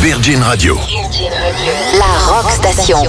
Virgin Radio. La Rock Station.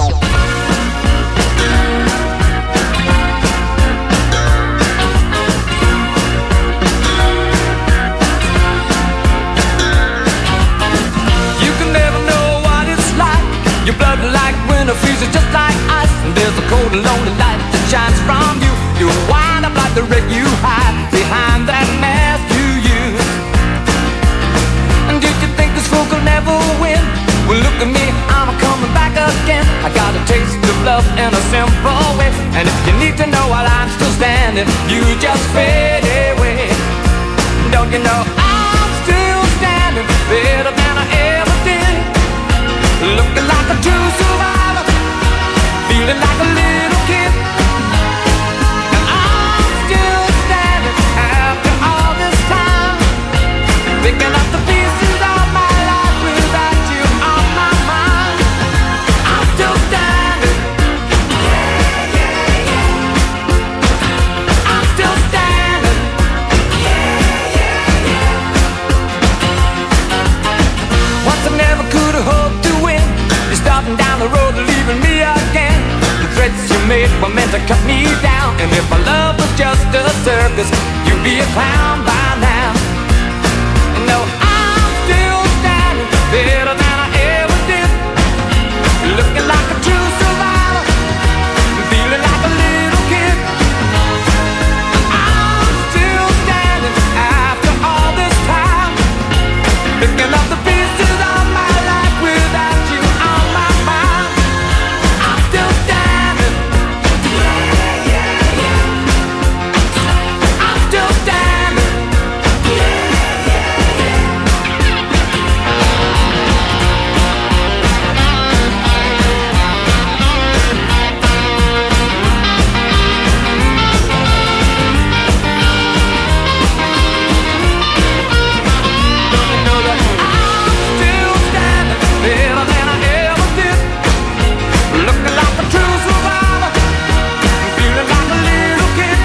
Your blood like winter freezes just like ice. And there's a cold and lonely light that shines from you. You wind up like the wreck you hide behind that mask you use. And did you think this fool could never win? Well, look at me, I'm coming back again. I got a taste of love in a simple way. And if you need to know while I'm still standing, you just fade away. Don't you know I'm still standing better than I ever did? Looking like a true survivor, feeling like a little kid. And I'm still standing after all this time, picking up the pieces of my life without you on my mind. I'm still standing. Yeah, yeah, yeah. I'm still standing. Yeah, yeah, yeah. Once I never could have hoped to win. You're starting down the road, leaving me again. The threats you made were meant to cut me down. And if my love was just a circus, you'd be a clown by now. No, I'm still standing better than I ever did. Looking like a true survivor, feeling like a little kid. I'm still standing after all this time, picking up the pieces of my life without you on my mind. I'm still standing. Yeah, yeah, yeah. I'm still standing. Yeah, yeah, yeah. Don't you know that I'm still standing better than I ever did? Looking like a true survivor, feeling like a little kid.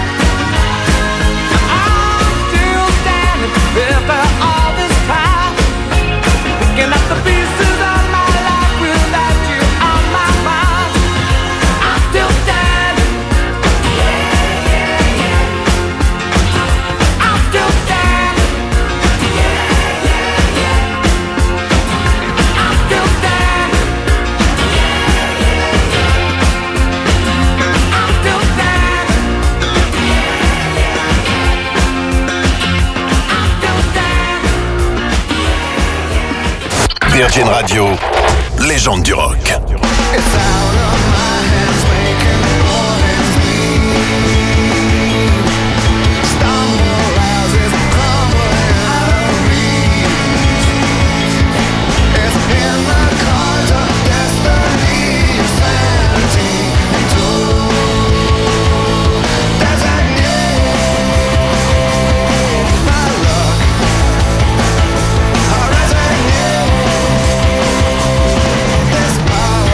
I'm still standing after all this time, picking up the pieces of my life without you on my mind. I'm still standing. Yeah, yeah, yeah. I'm still standing. Yeah, yeah, yeah. I'm still standing. I'm still standing. Virgin Radio, légende du rock. It's out of my hands, making noise. Stumble as it's crumbling out of reach. It's in the cards of destiny, sanity, too. Designate my luck. I resignate this power.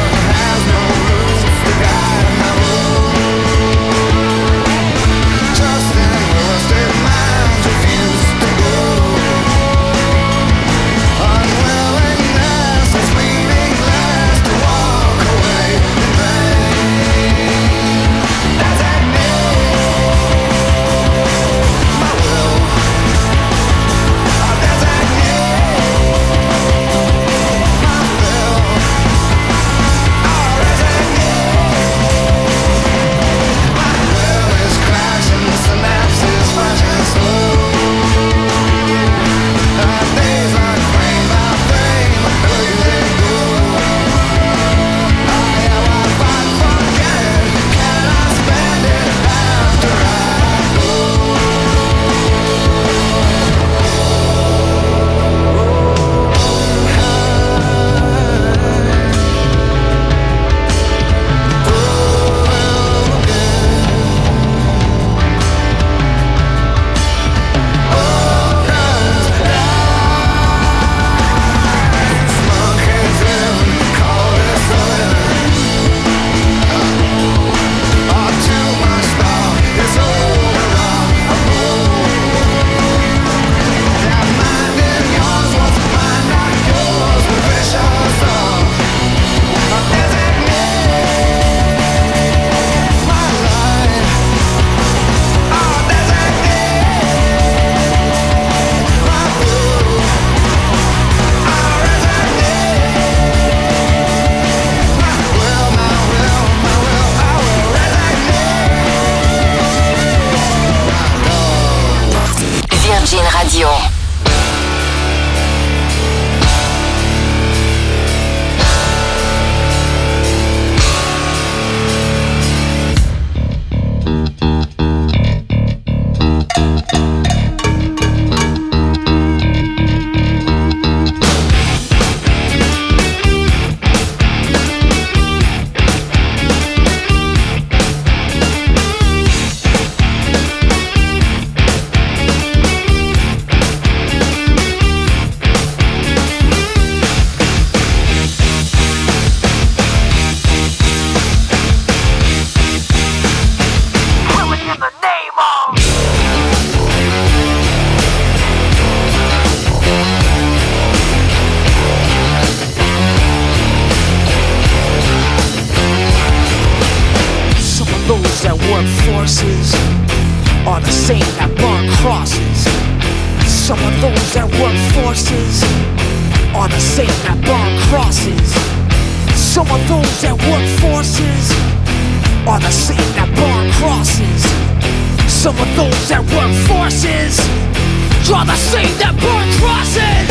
those that work forces are the same that burn crosses. Some of those that work forces are the same that burn crosses. Some of those that work forces are the same that burn crosses.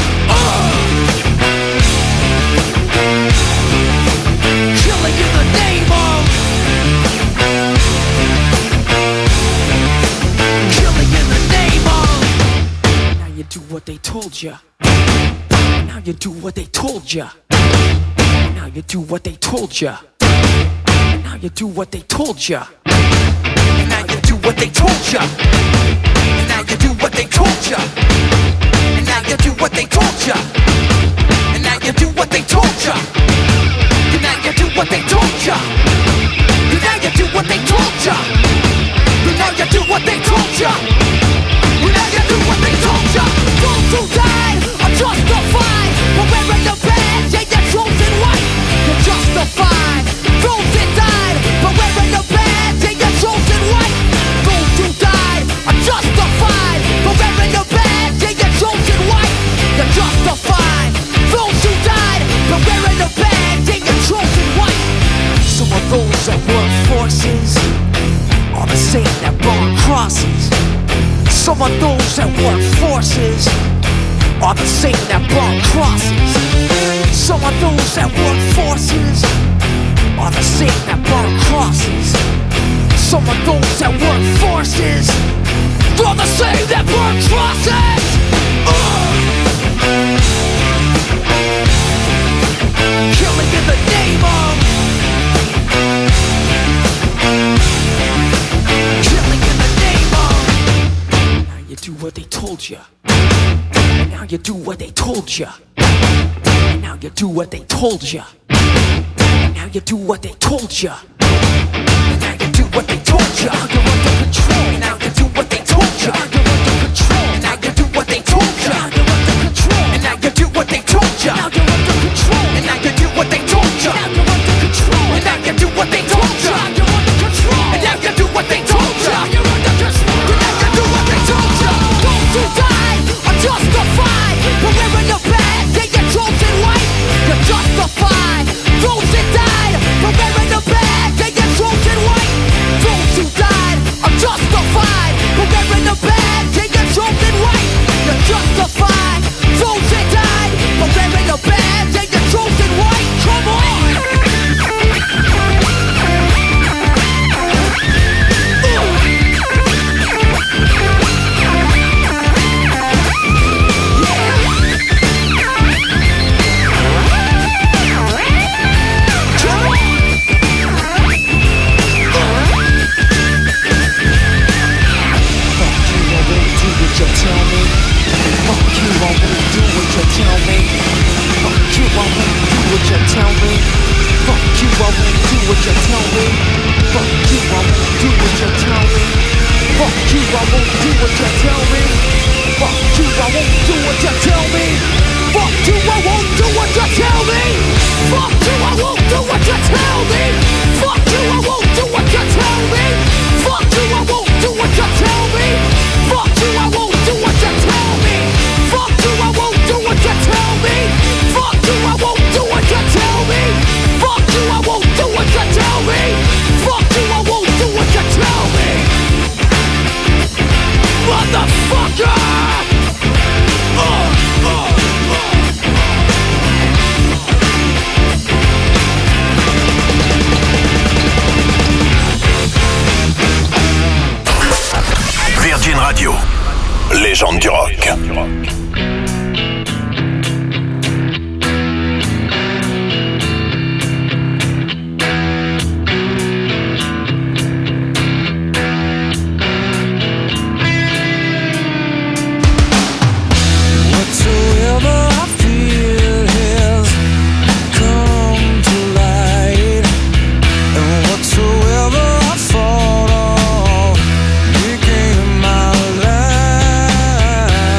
Killing in the name of. Killing in the name of. Now you do what they told ya. Now you do what they told ya. Now you do what they told ya. Now you do what they told ya. Now you do what they told ya. Now you do what they told ya. And now you do what they told ya. And now you do what they told ya. And now you do what they told ya. And now you do what they told ya. And now you do what they told ya. And now you do what they told ya. Those who died are justified for wearing the badge and your chosen white. You're justified. Those that died for wearing the badge and your chosen white. Those who died are justified for wearing the badge and your chosen white. You're justified. Those who died for wearing the badge and your chosen white. Some of those that work forces are the same that burn crosses. Some of those that work forces are the same that burn crosses. Some of those that work forces are the same that burn crosses. Some of those that work forces are the same that burn crosses. Killing in the name of. Killing in the name of. Now you do what they told ya. Now you do what they told ya. Now you do what they told ya. Now you do what they told ya. Now you do what they told ya. Now you're under control. Now you do what they told ya. Now you're under control. Now you do what they told ya. Now you're under control. And now you do what they told ya. Now you're under control. And now you do what they told ya. Now you're under control. And now you do what they told ya. Now you're under control. And now you do what they told ya. Now you're under control. And now you do what they told ya. Those who died are justified for wearing the badge and your chosen white. You're justified. Those that died for wearing the badge and your chosen white. Those who died are justified for wearing the badge and your chosen white. You're justified. Those that died for wearing the badge and your chosen white. Come on. Légende du rock. Whatsoever I thought of became my life.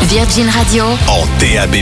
Virgin Radio en DAB+.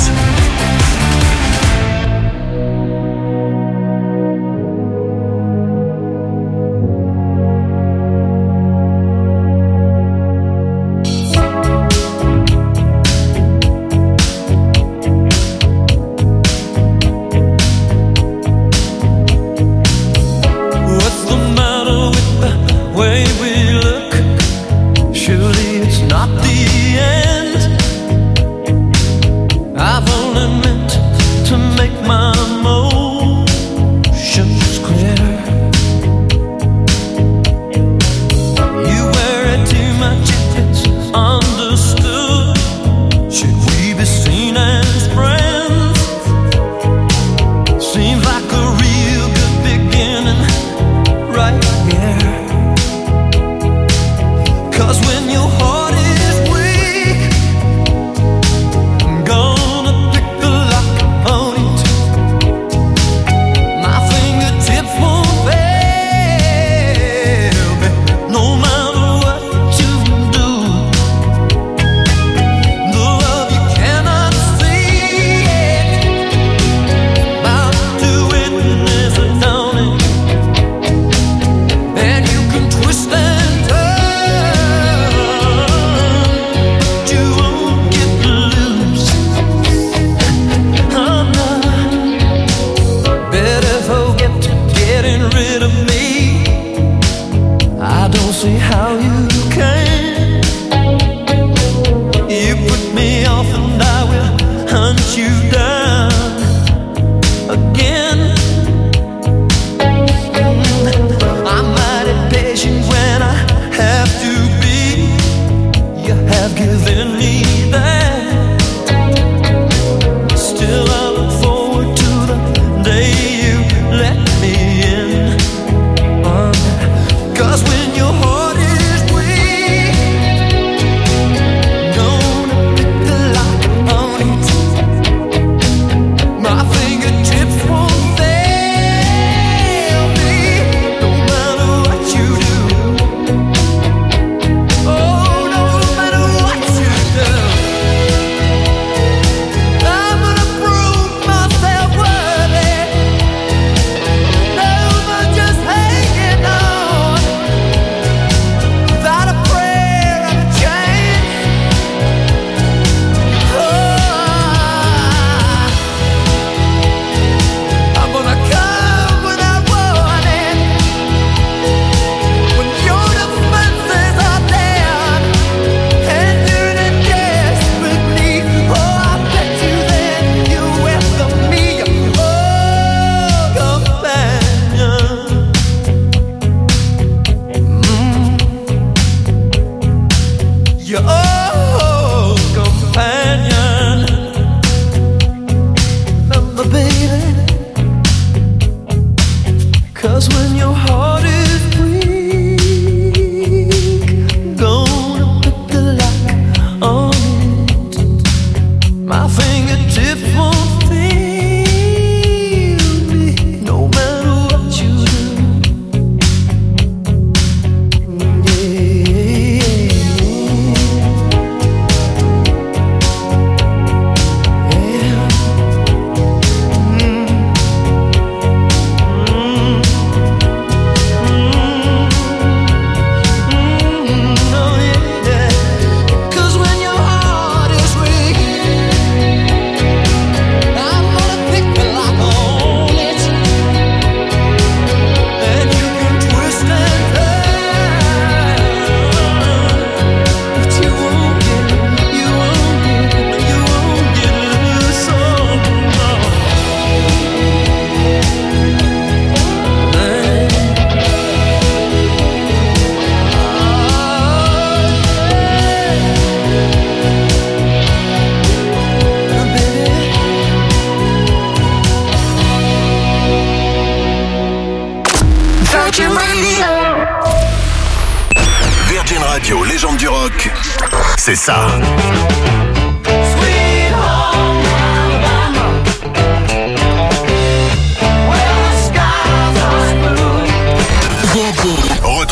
Virgin Radio, légende du rock, c'est ça.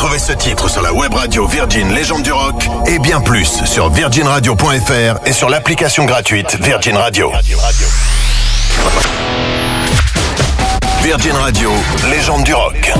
Retrouvez ce titre sur la web radio Virgin Légende du Rock et bien plus sur virginradio.fr et sur l'application gratuite Virgin Radio. Virgin Radio, Légende du Rock.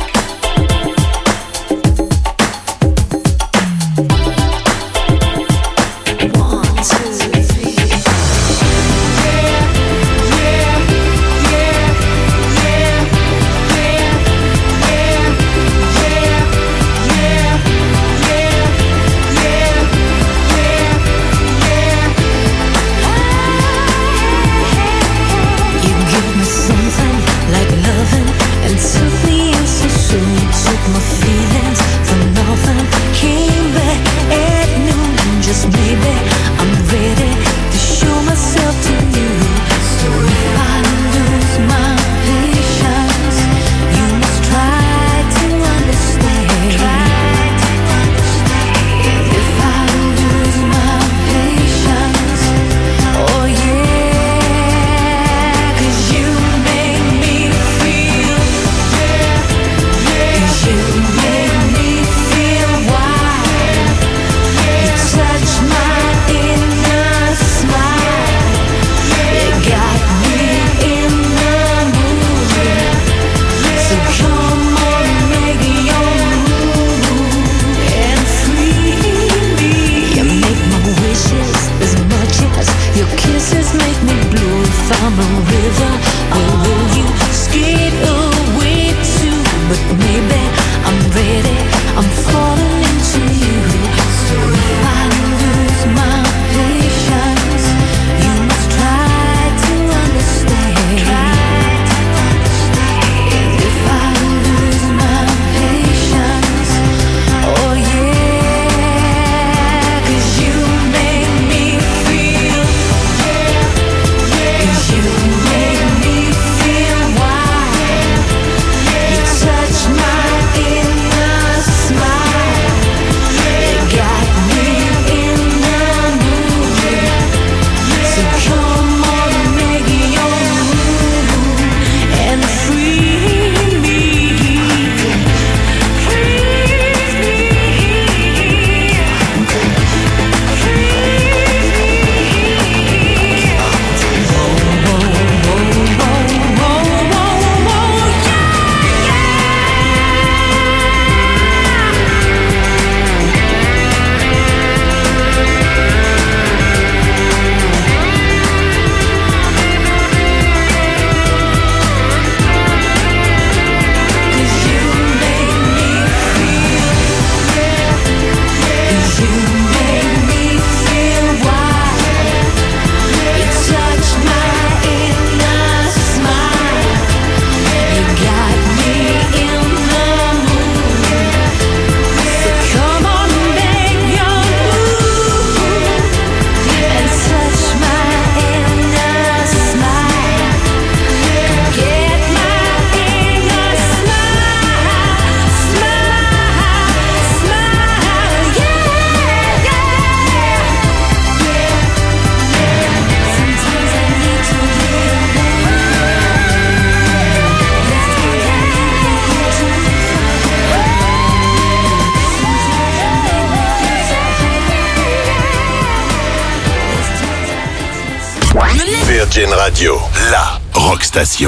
Virgin Radio, la rock station.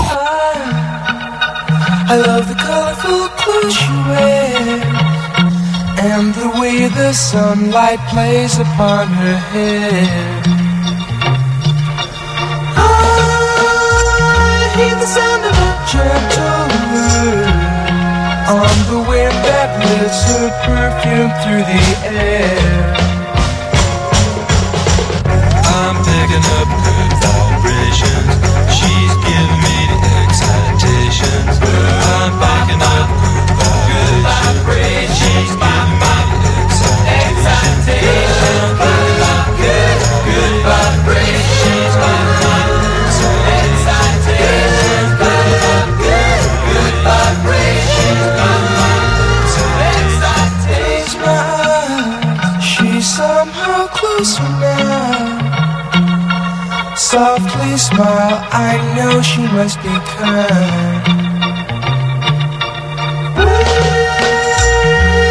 I love the colorful clothes she wears and the way the sunlight plays upon her hair. I hear the sound of a gentle word on the wind that lifts her perfume through the air. I'm picking up good vibrations. She's giving me the excitations. I'm picking up good vibrations. She's giving me the excitations. I'm picking up good vibrations. She's giving me the excitations. Picking up good vibrations. Excitations. She's somehow closer now. Softly smile, I know she must be kind.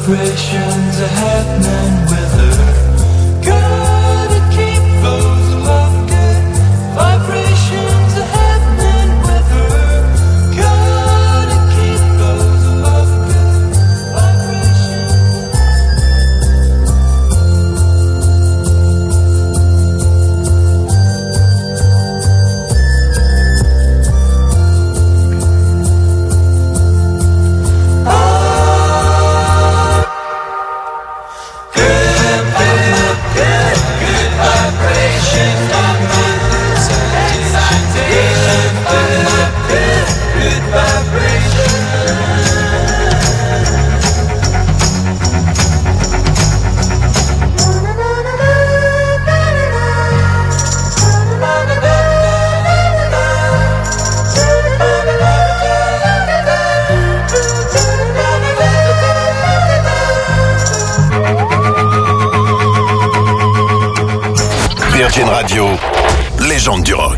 vibrations are happening with her. Gotta keep those love good vibrations are happening with her. Gotta keep those love good vibrations. Virgin Radio, légende du rock.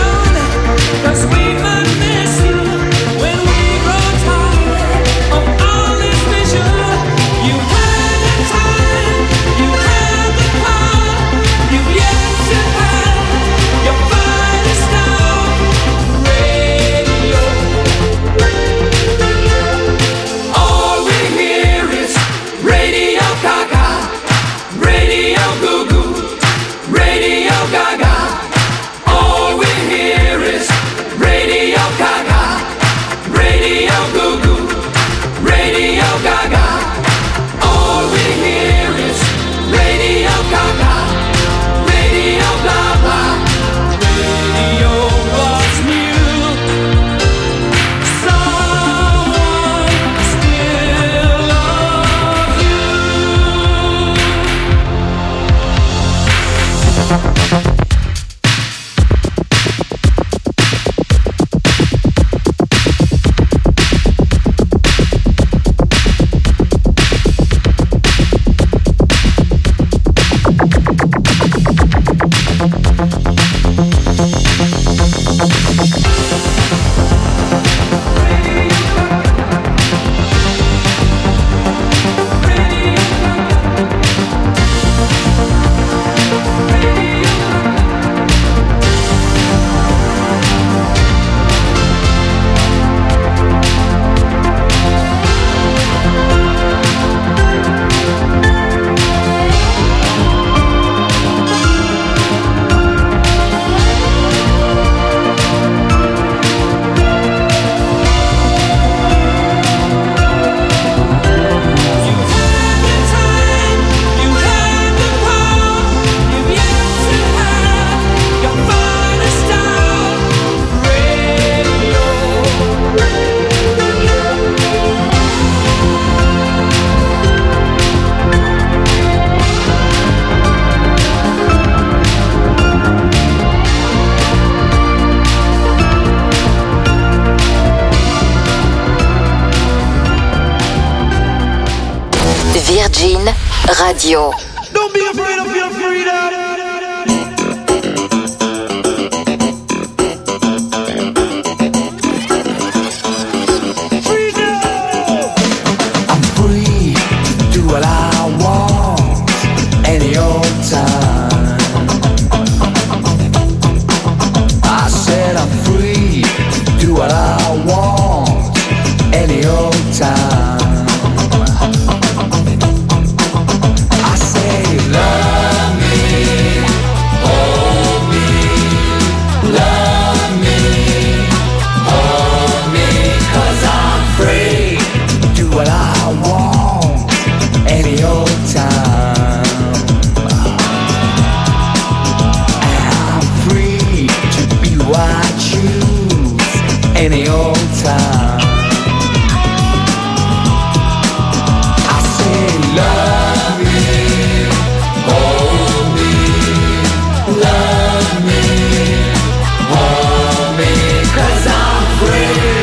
We might miss you when we grow tired of Virgin Radio. Don't be afraid of your freedom. What I want any old time. I said I'm free to do what I want any old time. I say love me, hold me, love me, hold me, 'cause I'm free to do what I want any old time. I'm free to be who I choose any old time. I say love me, hold me, love me, hold me, 'cause I'm free.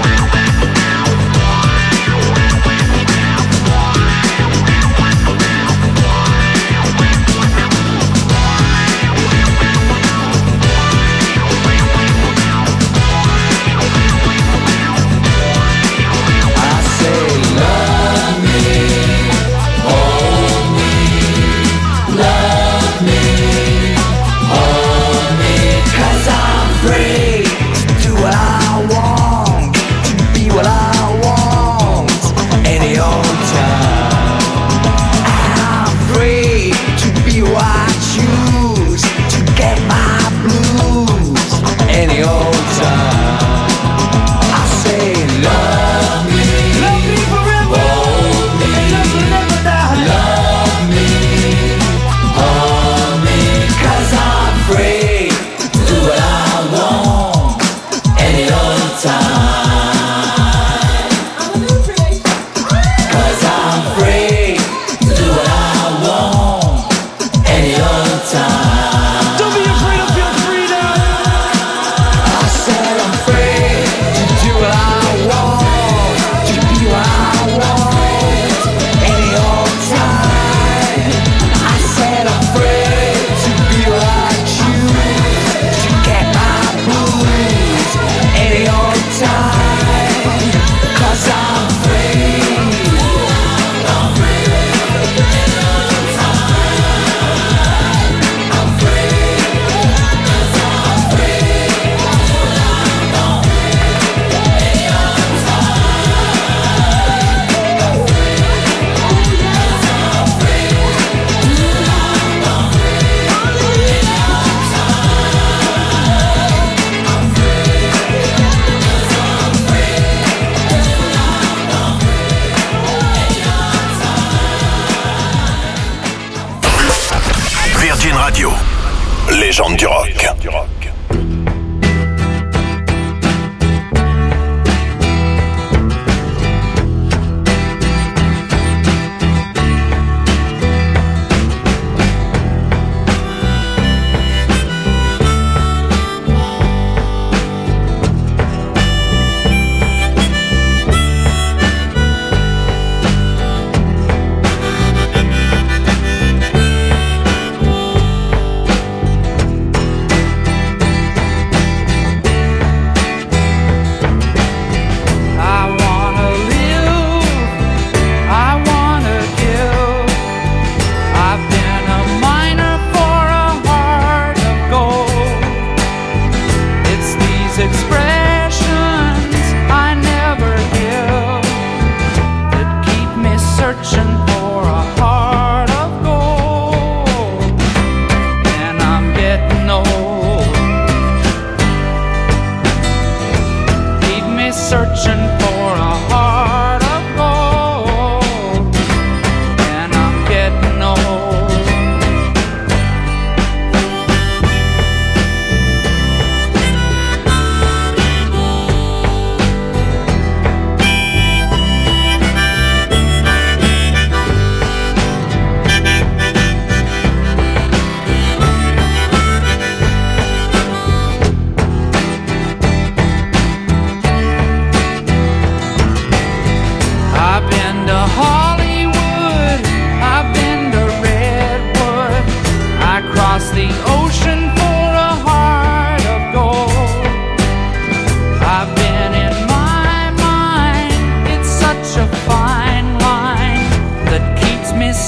Légende du rock.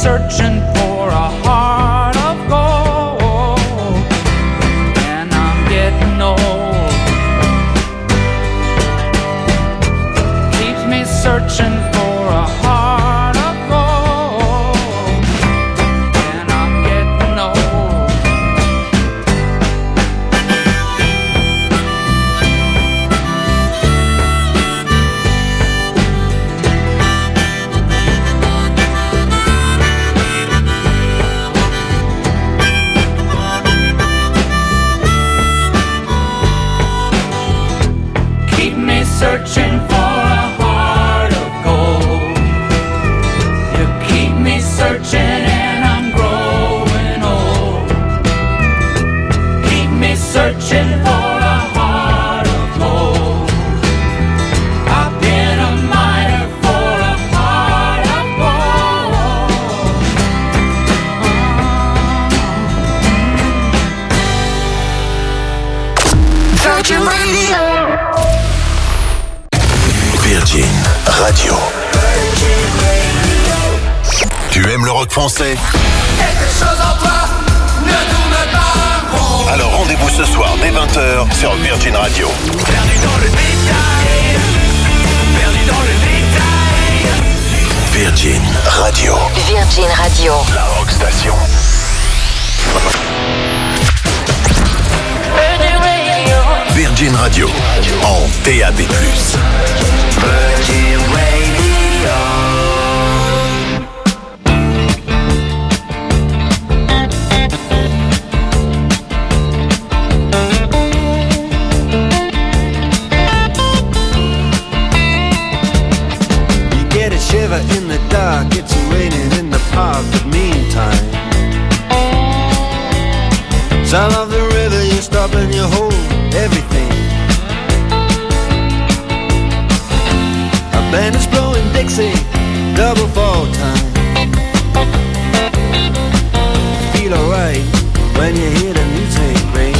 searching for a heart of gold, and I'm getting old. Keeps me searching for a heart of gold, and I'm getting old. Keep me searching for a heart of gold. You keep me searching and I'm growing old. Keep me searching for a heart of gold. I've been a miner for a heart of gold. Virgin Radio. Virgin Radio. Tu aimes le rock français? Quelque chose en toi ne tourne pas rond. Alors rendez-vous ce soir dès 20h sur Virgin Radio. Perdu dans le détail. Perdu dans le détail. Virgin Radio. Virgin Radio. La rock station. Virgin Radio. En DAB+. Virgin Radio. You get a shiver in the dark, it's raining in the park, but meantime sound of the river, you stop and you hold everything. A band is blowing Dixie, double fall time. Feel alright when you hear the music ring.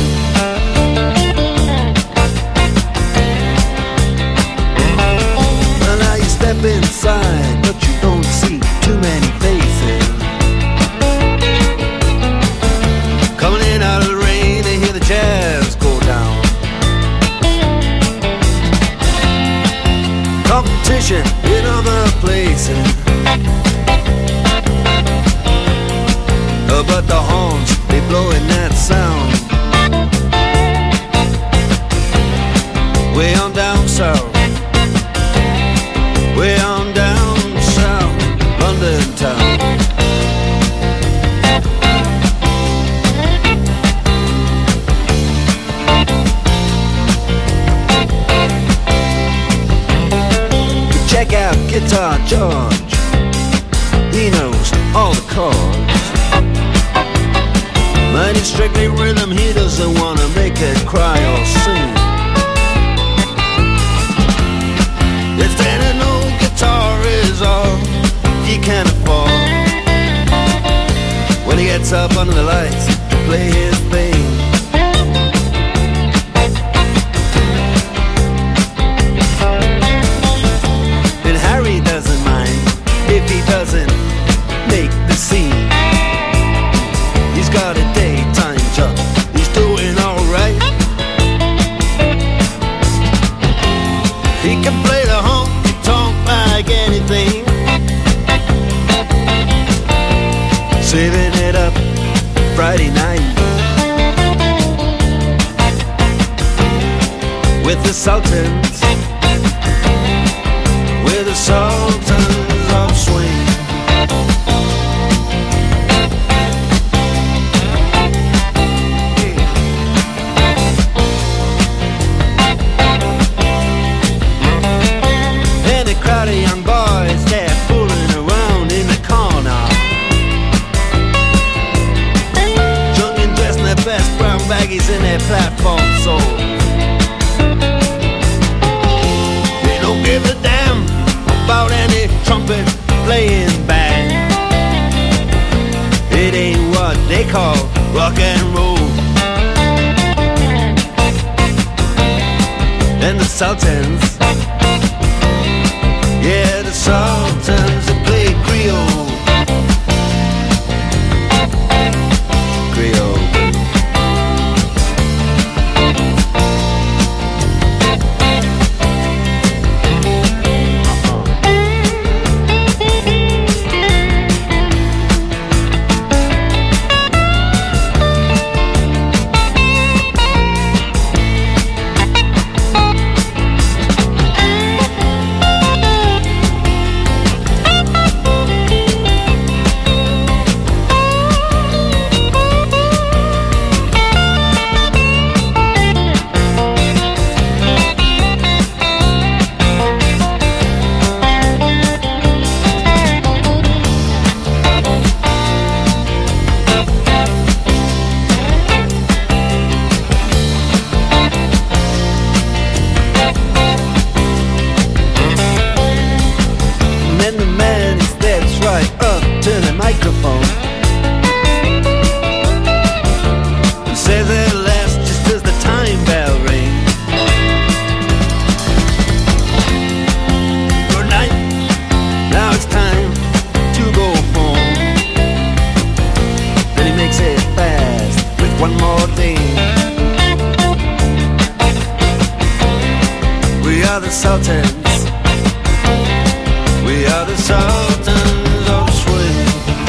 Well, now you step inside, but you don't see too many faces. Coming in out of the rain, they hear the jazz go down. Competition in other places, but the horns, they blowing that sound. Way on down south, way on down south, London town. Check out Guitar George, he knows all the chords. But it's strictly rhythm, he doesn't wanna make it cry or sing. If then an old guitar is all he can afford, when he gets up under the lights to play his thing. And Harry doesn't mind if he doesn't make the scene. He's got a daytime job, he's doing alright. He can play the honky-tonk like anything, saving it up Friday night with the Sultans, with the Sultans of Swing. And a crowd of young boys, they're fooling around in the corner, drunk and dressed in their best brown baggies in their platform soles. They don't give a damn about any trumpet playing band. It ain't what they call rock and roll. And the Sultans, yeah, the Sultans that play Creole. right up to the microphone and says it last just as the time bell rings. Good night, now it's time to go home. Then he makes it fast with one more thing. We are the Sultans. We are the Sultans of Swing.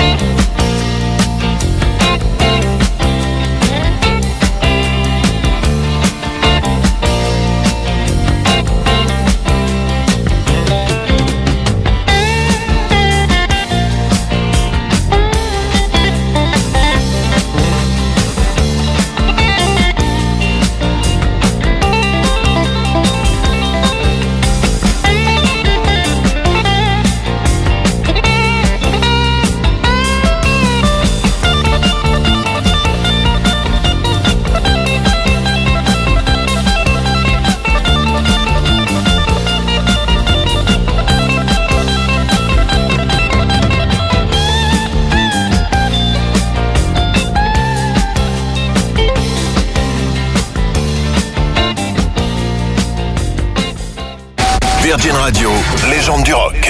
Virgin Radio, légende du rock.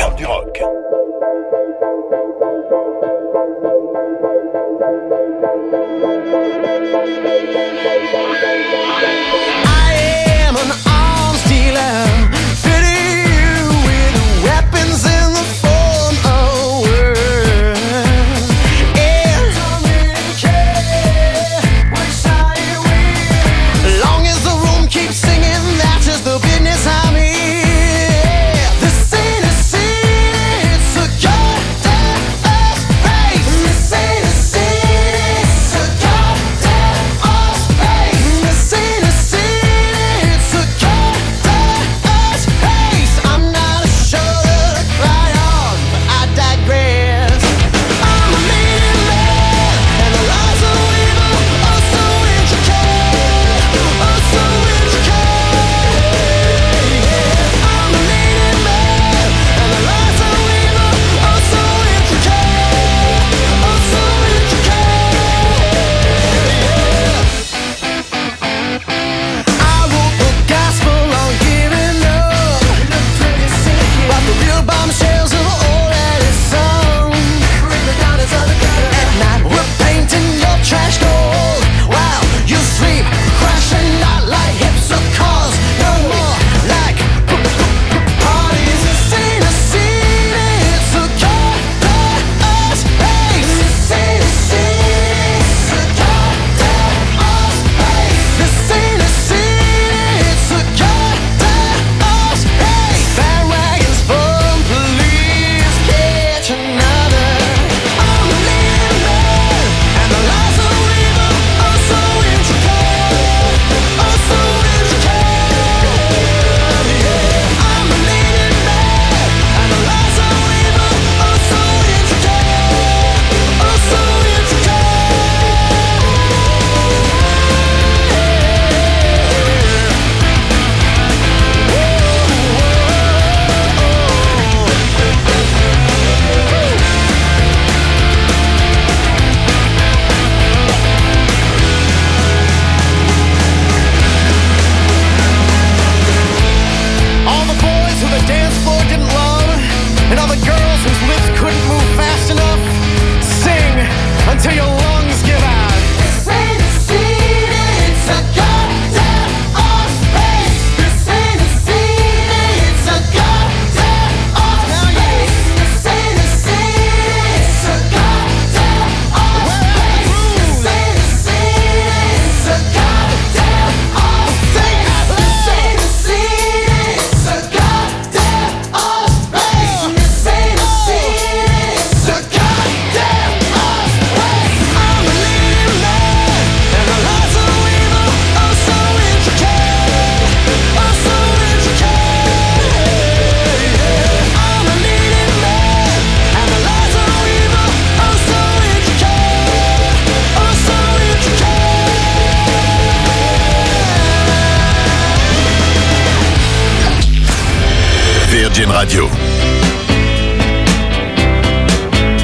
Virgin Radio.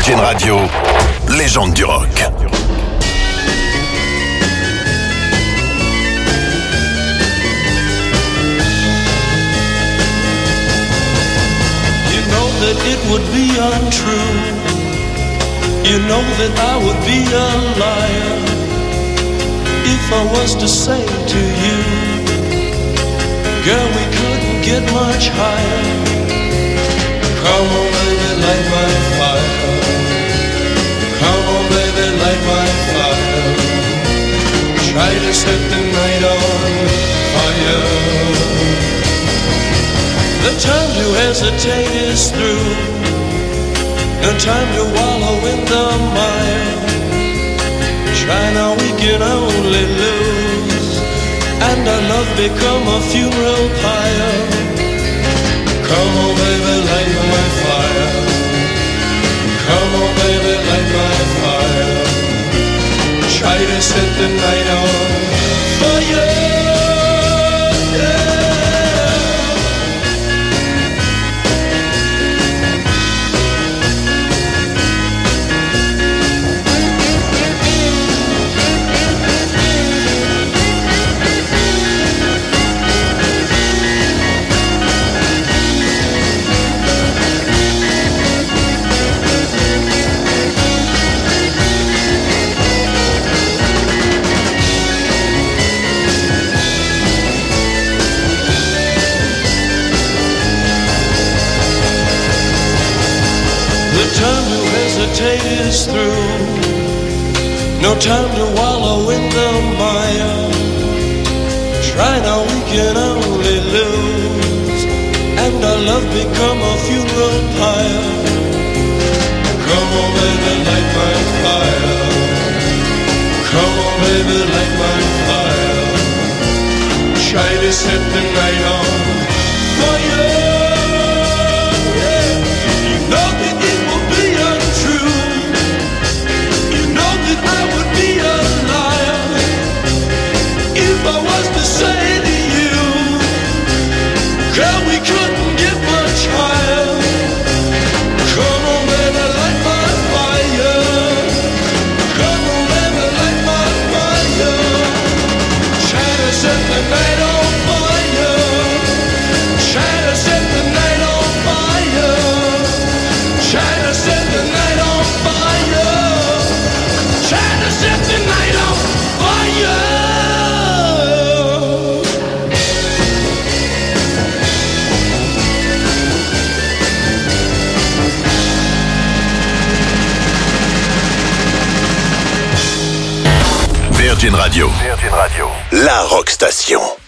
Virgin Radio, légende du rock. You know that it would be untrue. You know that I would be a liar if I was to say to you, girl, we couldn't get much higher. Come on, baby, light my fire. Come on, baby, light my fire. Try to set the night on fire. The time to hesitate is through. No time to wallow in the mire. Try now, we can only lose, and our love become a funeral pyre. Come on, baby, light my fire. Come on, baby, light my fire. Try to set the night on fire. Time to hesitate is through. No time to wallow in the mire. Try now, we can only lose, and our love become a funeral pyre. Come on, baby, light my fire. Come on, baby, light my fire. Try to set the night on fire. I would be a liar if I was to say to you, girl, we couldn't get much higher. Come on, baby, light my fire. Come on, baby, light my fire. Try to set the night on fire. Try to set the night on fire. Try to set the night on fire. Try to set the night on fire. Virgin Radio. Virgin Radio. La rock station.